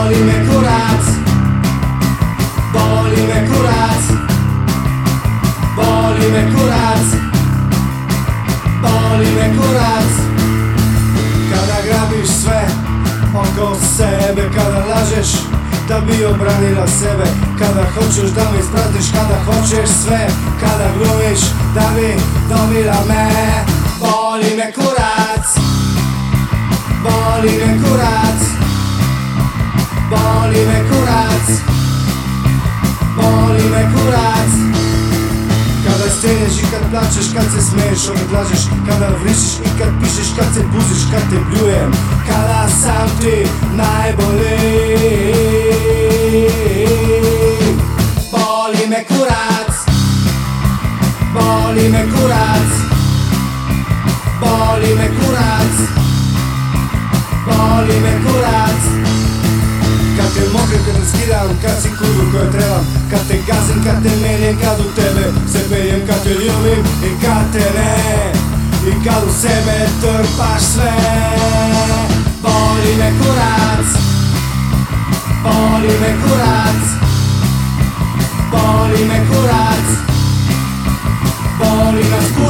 Boli me kurac, boli me kurac, boli me kurac, boli me kurac. Kada grabiš sve oko sebe, kada lažeš da bi obranila sebe, kada hoćeš da me ispratiš, kada hoćeš sve, kada glumiš da bi dobila me. Boli me kurac, boli me kurac, boli me kurac, boli me kurac. Kada stenješ i kad plačeš, kad se smeješ, kad lažeš, kada vrišiš i kad pišeš, kad se buziš, kad te pljujem, kada sam ti najbolji. Boli me kurac, boli me kurac, boli me kurac, boli me kurac. Kad te mokrim, kad te skidam, kad si kudu koju trebam, kad te gazim, kad te menjem, kad u tebe se peljem, kad te ljubim i kad te ne, i kad u sebe trpaš sve. Boli me kurac, boli me kurac, boli me kurac, boli nas kurac.